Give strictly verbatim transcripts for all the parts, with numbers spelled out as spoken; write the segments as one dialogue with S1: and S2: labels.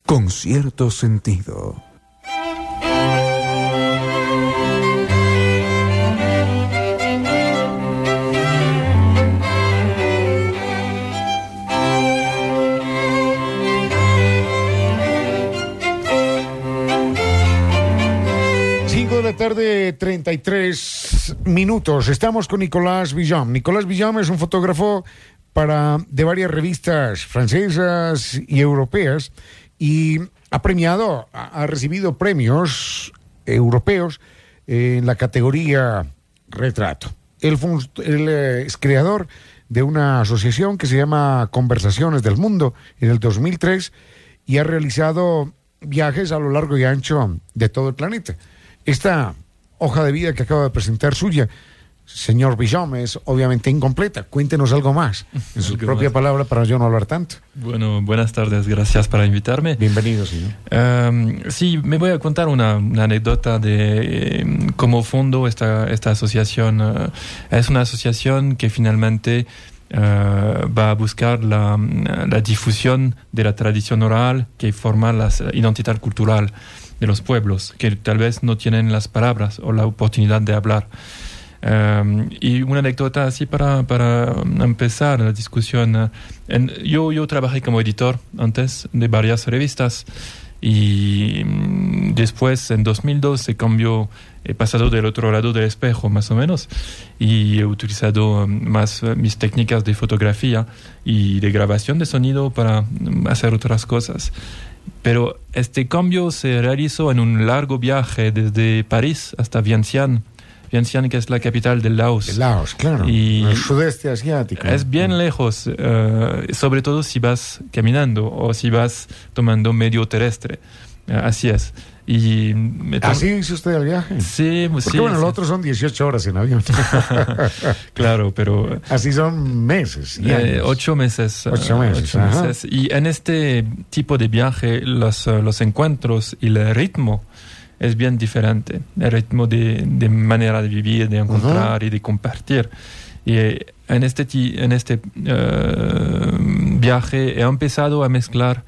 S1: con cierto sentido.
S2: Tarde, treinta y tres minutos. Estamos con Nicolas Villaume. Nicolas Villaume es un fotógrafo para, de varias revistas francesas y europeas y ha premiado, ha, ha recibido premios europeos en la categoría retrato. Él, fue, él es creador de una asociación que se llama Conversaciones del Mundo en el dos mil tres y ha realizado viajes a lo largo y ancho de todo el planeta. Esta hoja de vida que acaba de presentar suya, señor Villaume, es obviamente incompleta. Cuéntenos algo más, en su propia más. palabra, para yo no hablar tanto.
S3: Bueno, buenas tardes, gracias por invitarme.
S2: Bienvenido, señor.
S3: Um, sí, me voy a contar una, una anécdota de eh, cómo fondo esta, esta asociación. Uh, es una asociación que finalmente uh, va a buscar la, la difusión de la tradición oral que forma la identidad cultural de los pueblos, que tal vez no tienen las palabras o la oportunidad de hablar. Um, y una anécdota así para, para empezar la discusión. Uh, en, yo, yo trabajé como editor antes de varias revistas y um, después en dos mil dos se cambió, he pasado del otro lado del espejo más o menos y he utilizado um, más uh, mis técnicas de fotografía y de grabación de sonido para um, hacer otras cosas. Pero este cambio se realizó en un largo viaje desde París hasta Vientiane. Vientiane, que es la capital del Laos.
S2: El Laos, claro.
S3: Y
S2: el sudeste asiático.
S3: Es bien lejos, uh, sobre todo si vas caminando o si vas tomando medio terrestre. Uh, así es. Y me
S2: ¿Así hizo usted el viaje?
S3: Sí,
S2: Porque
S3: sí.
S2: bueno,
S3: sí.
S2: lo otro son dieciocho horas en avión.
S3: Claro, pero...
S2: Así son meses. Y
S3: eh, ocho meses.
S2: Ocho meses.
S3: Ocho meses. Y en este tipo de viaje, los, los encuentros y el ritmo es bien diferente. El ritmo de, de manera de vivir, de encontrar uh-huh. y de compartir. Y en este, en este uh, viaje he empezado a mezclar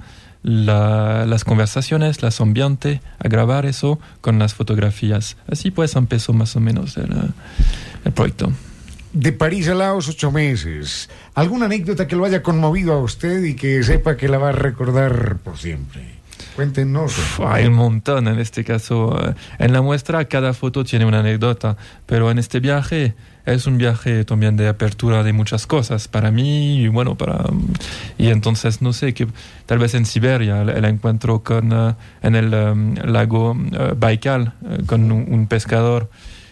S3: La, las conversaciones, las ambientes, a grabar eso con las fotografías. Así pues empezó más o menos el, el proyecto.
S2: De París a Laos, ocho meses. ¿Alguna anécdota que lo haya conmovido a usted y que sepa que la va a recordar por siempre? Cuéntenos.
S3: Uf, hay un montón en este caso. En la muestra cada foto tiene una anécdota, pero en este viaje es un viaje también de apertura de muchas cosas para mí y bueno, para... Y entonces, no sé, que tal vez en Siberia el, el encuentro con, uh, en el um, lago uh, Baikal uh, con un, un pescador,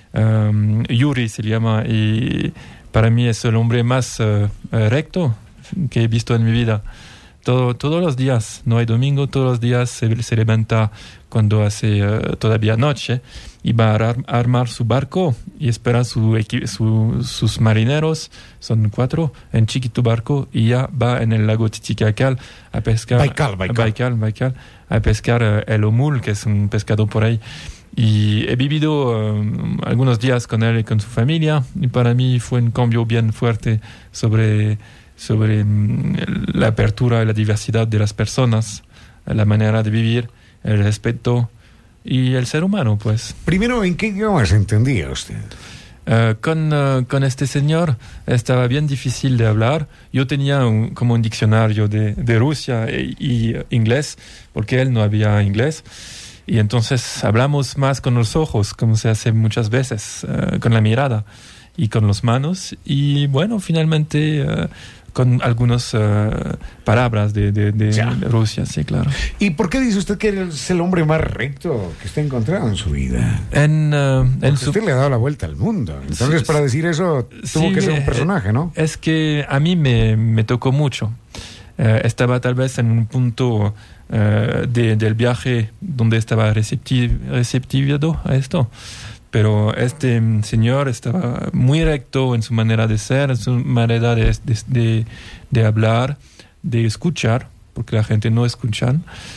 S3: um, Yuri se llama, y para mí es el hombre más uh, recto que he visto en mi vida. Todo, todos los días, no hay domingo, todos los días se, se levanta cuando hace uh, todavía noche y va a ar- armar su barco y espera su equi- su, sus marineros, son cuatro, en chiquito barco, y ya va en el lago Titicacal a pescar.
S2: Baikal, Baikal.
S3: Baikal, Baikal, a pescar uh, el omul, que es un pescado por ahí. Y he vivido um, algunos días con él y con su familia, y para mí fue un cambio bien fuerte sobre... sobre la apertura y la diversidad de las personas, la manera de vivir, el respeto y el ser humano, pues.
S2: Primero, ¿en qué idioma se entendía usted?
S3: Uh, con, uh, con este señor estaba bien difícil de hablar. Yo tenía un, como un diccionario de, de Rusia y, y inglés, porque él no había inglés. Y entonces hablamos más con los ojos, como se hace muchas veces, uh, con la mirada y con las manos. Y bueno, finalmente... Uh, con algunas uh, palabras de, de, de, de Rusia, sí, claro.
S2: ¿Y por qué dice usted que es el hombre más recto que usted ha encontrado en su vida?
S3: En, uh, en
S2: su... Usted le ha dado la vuelta al mundo. Entonces, sí, para decir eso, tuvo
S3: sí,
S2: que ser un personaje, ¿no?
S3: Es que a mí me, me tocó mucho. Uh, estaba tal vez en un punto uh, de, del viaje donde estaba receptiv- receptivo a esto. Pero este señor estaba muy recto en su manera de ser, en su manera de, de, de, de hablar, de escuchar, porque la gente no escucha,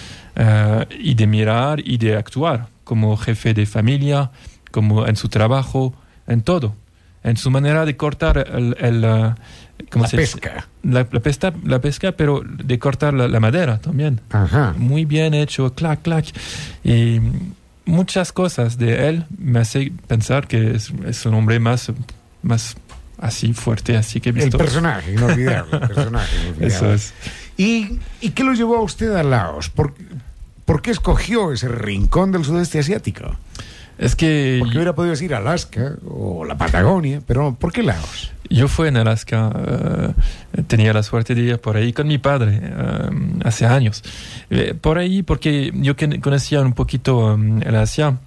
S3: uh, y de mirar y de actuar como jefe de familia, como en su trabajo, en todo. En su manera de cortar el, el, uh, ¿cómo
S2: La
S3: se dice?
S2: pesca.
S3: La, la pesca, la pesca, pero de cortar la, la madera también.
S2: Ajá.
S3: Muy bien hecho, clac, clac. Y muchas cosas de él me hace pensar que es, es un hombre más, más así fuerte, así que he visto.
S2: El personaje, inolvidable. El personaje, inolvidable.
S3: Eso es.
S2: ¿Y, ¿Y qué lo llevó a usted a Laos? ¿Por, ¿Por qué escogió ese rincón del sudeste asiático?
S3: Es que
S2: Porque hubiera podido decir Alaska o la Patagonia, pero ¿por qué Laos?
S3: yo fui en Alaska, uh, tenía la suerte de ir por ahí con mi padre uh, hace años. Eh, por ahí porque yo que conocía un poquito um, el Asia, uh,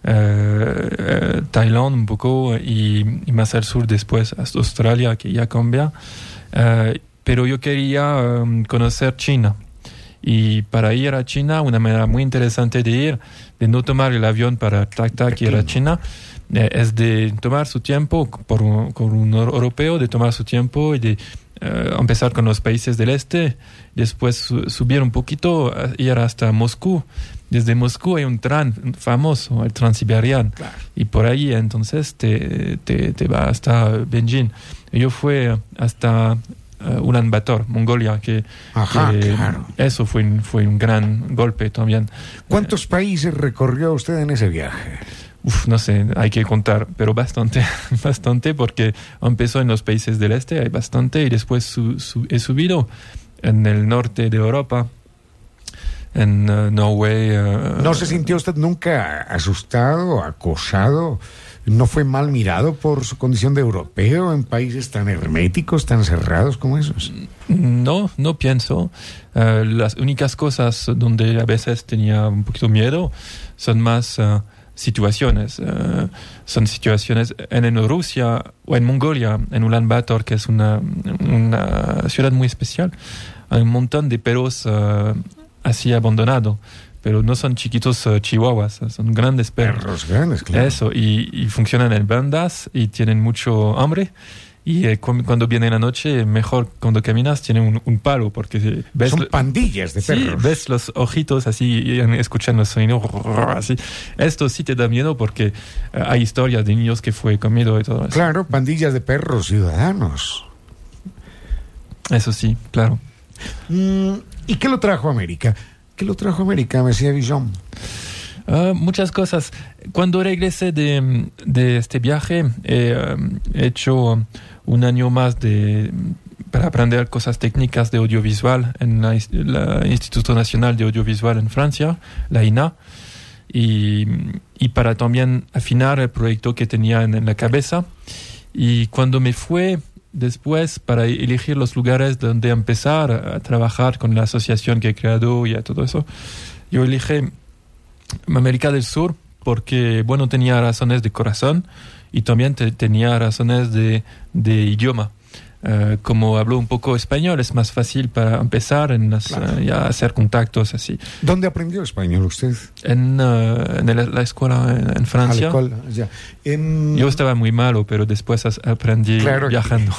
S3: uh, Tailandia un poco y, y más al sur después hasta Australia, que ya cambia. Uh, pero yo quería um, conocer China. Y para ir a China, una manera muy interesante de ir, de no tomar el avión para tac tac ir a China, eh, es de tomar su tiempo, por un, con un europeo, de tomar su tiempo y de eh, empezar con los países del este, después su, subir un poquito, ir hasta Moscú. Desde Moscú hay un tren famoso, el Transiberiano,
S2: Claro.
S3: y por ahí entonces te, te, te va hasta Beijing. Yo fui hasta Uh, Ulan Bator, Mongolia, que,
S2: Ajá,
S3: que
S2: claro.
S3: eso fue un, fue un gran golpe también.
S2: ¿Cuántos países recorrió usted en ese viaje?
S3: Uf, no sé, hay que contar, pero bastante, bastante, porque empezó en los países del este, hay bastante, y después su, su, he subido en el norte de Europa, en uh, Noruega. Uh,
S2: ¿No se sintió usted nunca asustado, acosado? ¿No fue mal mirado por su condición de europeo en países tan herméticos, tan cerrados como esos?
S3: No, no pienso. Uh, las únicas cosas donde a veces tenía un poquito miedo son más uh, situaciones. Uh, son situaciones en, en Rusia o en Mongolia, en Ulan Bator, que es una, una ciudad muy especial. Hay un montón de perros uh, así abandonados. Pero no son chiquitos uh, chihuahuas, son grandes perros.
S2: Perros grandes, claro.
S3: Eso, y, y funcionan en bandas y tienen mucho hambre. Y eh, cu cuando viene la noche, mejor cuando caminas, tienen un, un palo, porque ves...
S2: Son pandillas de
S3: sí,
S2: perros.
S3: ves los ojitos así, y escuchan los sonidos así. Esto sí te da miedo porque uh, hay historias de niños que fue comido y todo eso.
S2: Claro, pandillas de perros ciudadanos.
S3: Eso sí, claro.
S2: Mm, ¿Y qué lo trajo a América? ¿Qué lo trajo a América, Monsieur Villon?
S3: Uh, muchas cosas. Cuando regresé de, de este viaje, he um, hecho un año más de, para aprender cosas técnicas de audiovisual en la, la Instituto Nacional de Audiovisual en Francia, la I N A, y, y para también afinar el proyecto que tenía en, en la cabeza. Y cuando me fue después para elegir los lugares donde empezar a trabajar con la asociación que he creado y a todo eso, yo elegí América del Sur porque, bueno, tenía razones de corazón y también te, tenía razones de, de idioma. Uh, como hablo un poco español, es más fácil para empezar en las,
S2: Claro.
S3: uh, ya hacer contactos así.
S2: ¿Dónde aprendió español usted?
S3: En, uh, en el- la escuela en, en Francia.
S2: A la école, ya. En-
S3: Yo estaba muy malo, pero después as- aprendí
S2: Claro.
S3: viajando.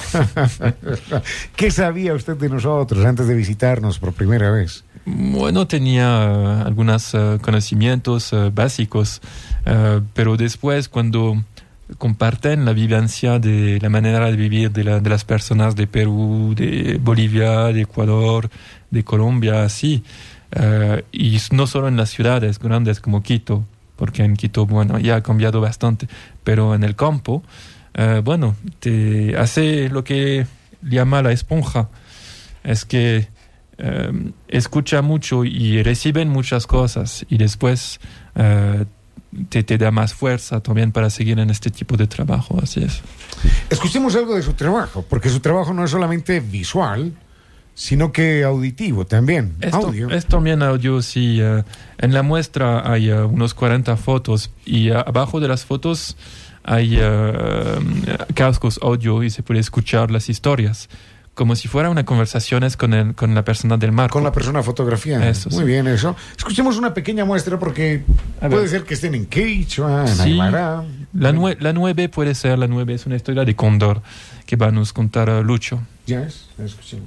S2: ¿Qué sabía usted de nosotros antes de visitarnos por primera vez?
S3: Bueno, tenía uh, algunos uh, conocimientos uh, básicos, uh, pero después cuando comparten la vivencia de la manera de vivir de, la- de las personas de Perú, de Bolivia, de Ecuador, de Colombia, así, uh, y no solo en las ciudades grandes como Quito, porque en Quito, bueno, ya ha cambiado bastante, pero en el campo, uh, bueno, te hace lo que llama la esponja, es que um, escucha mucho y reciben muchas cosas y después uh, te, te da más fuerza también para seguir en este tipo de trabajo, así es.
S2: Escuchemos algo de su trabajo, porque su trabajo no es solamente visual, sino que auditivo también.
S3: Esto,
S2: Audio.
S3: es también audio, sí. uh, en la muestra hay uh, unos cuarenta fotos y uh, abajo de las fotos hay uh, cascos audio y se puede escuchar las historias, como si fuera una conversación con, el, con la persona del marco.
S2: Con la persona fotografiada.
S3: Eso,
S2: Muy
S3: sí.
S2: bien, eso. Escuchemos una pequeña muestra porque
S3: A
S2: puede
S3: ver.
S2: ser que estén en quechua, en
S3: Sí,
S2: aymara.
S3: la, nue la nueve puede ser, la nueve es una historia de cóndor que va a nos contar uh, Lucho.
S2: Ya es, escuchemos.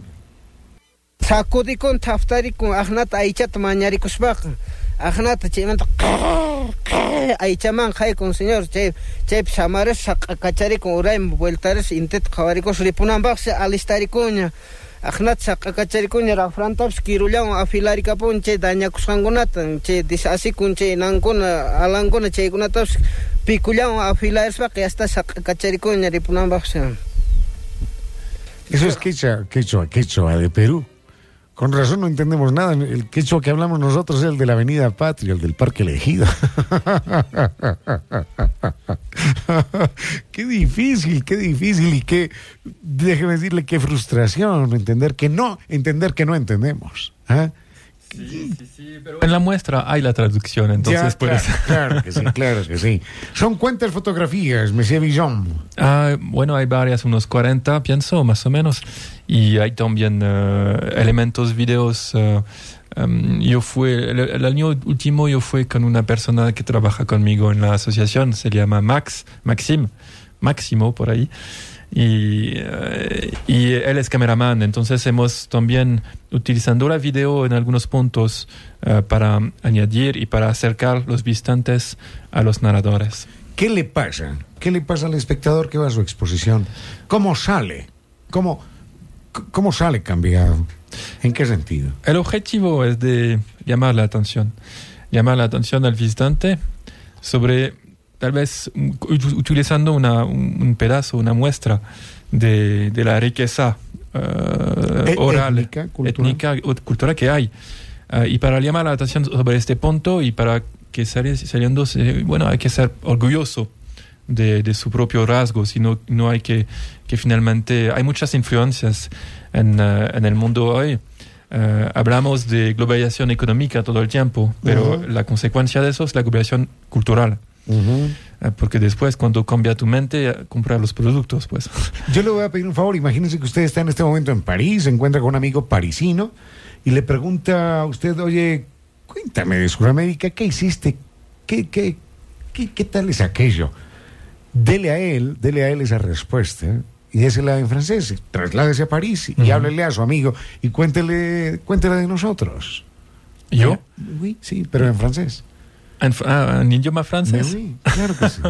S4: Sakudikun taftarikun ahnata aychata mañarikushpaqa ahnata chaymanta Ay chaman hay con señor che che chamares cachari con uraim vueltares intet khawarikos ripunan baxe alistarikuña akhnat cacharicuña ra frantaps kirullawan afilarikapun che daña kusqankunata che disasikun che nankuna alankuna chaykunataps pikullawan afilarespa que hasta cacharicuña ripunan baxe.
S2: Eso es quechua, quechua, quechua de Perú. Con razón no entendemos nada. El quechua que hablamos nosotros es el de la Avenida Patria, el del Parque Elegido. Qué difícil, qué difícil y qué, déjeme decirle, qué frustración entender que no, entender que no entendemos. ¿Eh?
S3: Sí, sí, sí, pero en la muestra hay la traducción, entonces
S2: ya,
S3: puedes...
S2: claro, claro que sí, claro que sí. Son cuántas fotografías, Monsieur Villon.
S3: Ah, bueno, hay varias, unos cuarenta, pienso, más o menos. Y hay también uh, elementos, videos. Uh, um, yo fui, el, el año último yo fui con una persona que trabaja conmigo en la asociación, se llama Max, Maxim, Máximo por ahí. Y, uh, y él es cameraman, entonces hemos también utilizando la video en algunos puntos uh, para añadir y para acercar los visitantes a los narradores.
S2: ¿Qué le pasa? ¿Qué le pasa al espectador que va a su exposición? ¿Cómo sale? ¿Cómo, cómo sale cambiado? ¿En qué sentido?
S3: El objetivo es de llamar la atención, llamar la atención al visitante sobre... tal vez utilizando una, un, un pedazo, una muestra de, de la riqueza uh, oral,
S2: étnica, cultural.
S3: étnica, cultural que hay. Uh, y para llamar la atención sobre este punto y para que sali, saliendo, bueno, hay que ser orgulloso de, de su propio rasgo, sino no hay que, que finalmente, hay muchas influencias en, uh, en el mundo hoy. Uh, hablamos de globalización económica todo el tiempo, pero uh-huh. la consecuencia de eso es la globalización cultural. Uh-huh. Porque después cuando cambia tu mente comprar los productos, pues.
S2: Yo le voy a pedir un favor. Imagínense que usted está en este momento en París, se encuentra con un amigo parisino y le pregunta a usted: oye, cuéntame de Sudamérica, ¿qué hiciste? ¿Qué, qué, qué, qué tal es aquello? Dele a él, dele a él esa respuesta, ¿eh? Y désela en francés, trasládese a París y uh-huh. háblele a su amigo y cuéntele, cuéntele de nosotros.
S3: ¿Yo?
S2: ¿Eh? Oui, sí, pero en francés.
S3: En, ah, en idioma francés.
S2: Sí, claro que sí.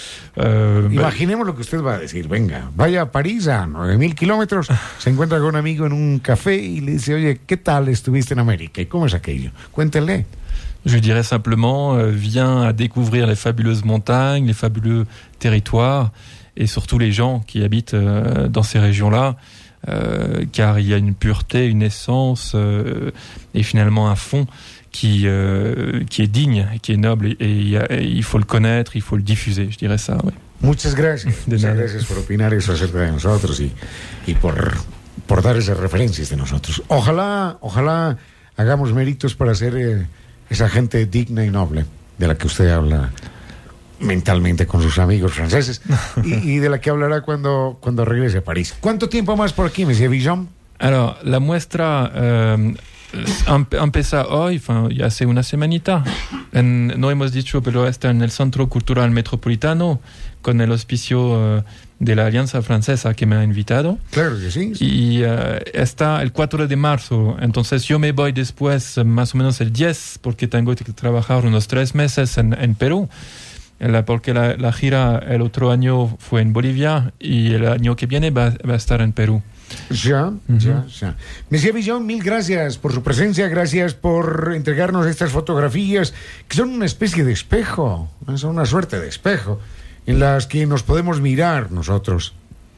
S2: uh, Imaginemos lo que usted va a decir. Venga, vaya a París a nueve mil kilómetros, se encuentra con un amigo en un café y le dice: oye, ¿qué tal estuviste en América? ¿Y cómo es aquello? Cuéntele.
S3: Je dirais simplement, euh, viens à découvrir les fabuleuses montagnes, les fabuleux territoires et surtout les gens qui habitent euh, dans ces régions-là, euh, car il y a une pureté, une essence euh, et finalement un fond Qui, euh, qui est digne, qui est noble et, et, et il faut le connaître, il faut le diffuser, je dirais ça, oui.
S2: Muchas gracias,
S3: de
S2: muchas
S3: nada.
S2: gracias por opinar eso acerca de nosotros y, y por, por dar esas referencias de nosotros. Ojalá, ojalá hagamos méritos para ser eh, esa gente digna y noble de la que usted habla mentalmente con sus amigos franceses y, y de la que hablará cuando, cuando regrese a París. ¿Cuánto tiempo más por aquí, Monsieur Villon?
S3: Alors, la muestra... Euh, empieza hoy, ya hace una semanita. En, no hemos dicho, pero está en el Centro Cultural Metropolitano con el auspicio uh, de la Alianza Francesa que me ha invitado.
S2: Claro que sí. sí.
S3: Y uh, está el cuatro de marzo. Entonces yo me voy después, más o menos el diez, porque tengo que trabajar unos tres meses en, en Perú. La, porque la, la gira el otro año fue en Bolivia y el año que viene va, va a estar en Perú.
S2: Ya, uh-huh. ya, ya. Monsieur Villon, mil gracias por su presencia, gracias por entregarnos estas fotografías que son una especie de espejo, son una suerte de espejo en las que nos podemos mirar nosotros.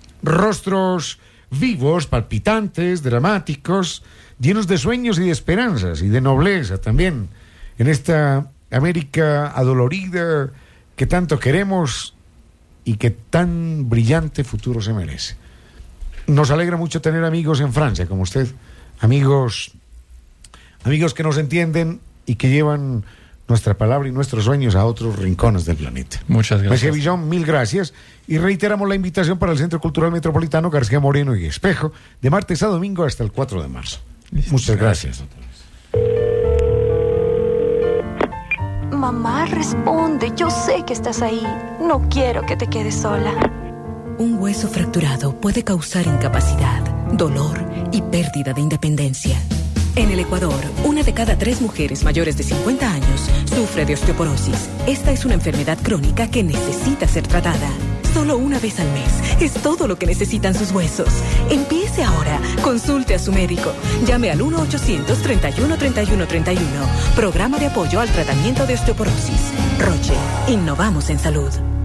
S2: Rostros vivos, palpitantes, dramáticos, llenos de sueños y de esperanzas y de nobleza también en esta América adolorida que tanto queremos y que tan brillante futuro se merece. Nos alegra mucho tener amigos en Francia como usted, amigos, amigos que nos entienden y que llevan nuestra palabra y nuestros sueños a otros rincones del planeta.
S3: Muchas gracias.
S2: Monsieur Villon, mil gracias. Y reiteramos la invitación para el Centro Cultural Metropolitano García Moreno y Espejo, de martes a domingo hasta el cuatro de marzo. Listo. Muchas gracias.
S5: Mamá, responde. Yo sé que estás ahí. No quiero que te quedes sola.
S6: Un hueso fracturado puede causar incapacidad, dolor y pérdida de independencia. En el Ecuador, una de cada tres mujeres mayores de cincuenta años sufre de osteoporosis. Esta es una enfermedad crónica que necesita ser tratada. Solo una vez al mes es todo lo que necesitan sus huesos. Empiece ahora. Consulte a su médico. Llame al uno ochocientos, treinta y uno, treinta y uno, treinta y uno. Programa de apoyo al tratamiento de osteoporosis. Roche. Innovamos en salud.